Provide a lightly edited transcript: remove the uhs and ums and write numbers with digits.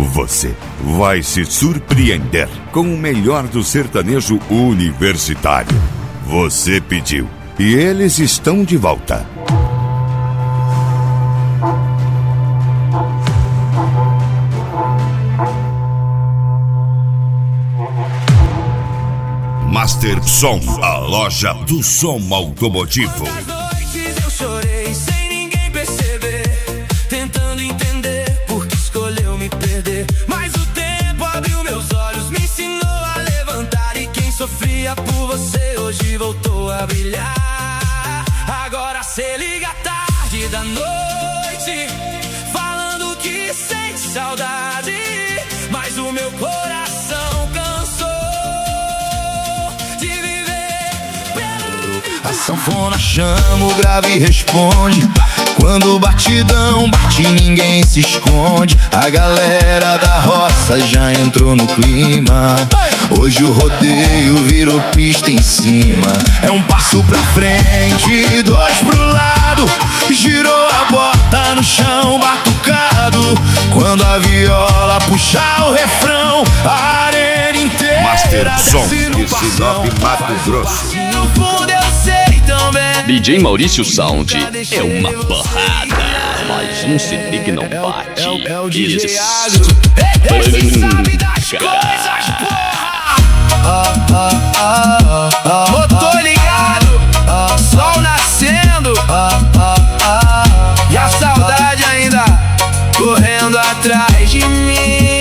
Você vai se surpreender com o melhor do sertanejo universitário. Você pediu e eles estão de volta. Master Som, a loja do som automotivo. Eu chorei sem ninguém perceber, tentando entender por que escolheu me perder. Mas o tempo abriu meus olhos, me ensinou a levantar. E quem sofria por você hoje voltou a brilhar. Agora cê liga tarde da noite, falando que sente saudade, mas o meu coração cansou de viver pela... A sanfona chama, o grave responde. Quando o batidão bate, ninguém se esconde. A galera da roça já entrou no clima. Hoje o rodeio virou pista em cima. É um passo pra frente, dois pro lado. Girou a bota no chão batucado. Quando a viola puxar o refrão, a arena inteira Master Som de Sinop, Mato Grosso. no fundo eu sei também. DJ Maurício Sound é uma porrada, mas um CD que não bate. É o DJ Isso. Agro. Esse sabe das coisas, porra. Motor ligado, sol nascendo, e a saudade ainda correndo atrás de mim.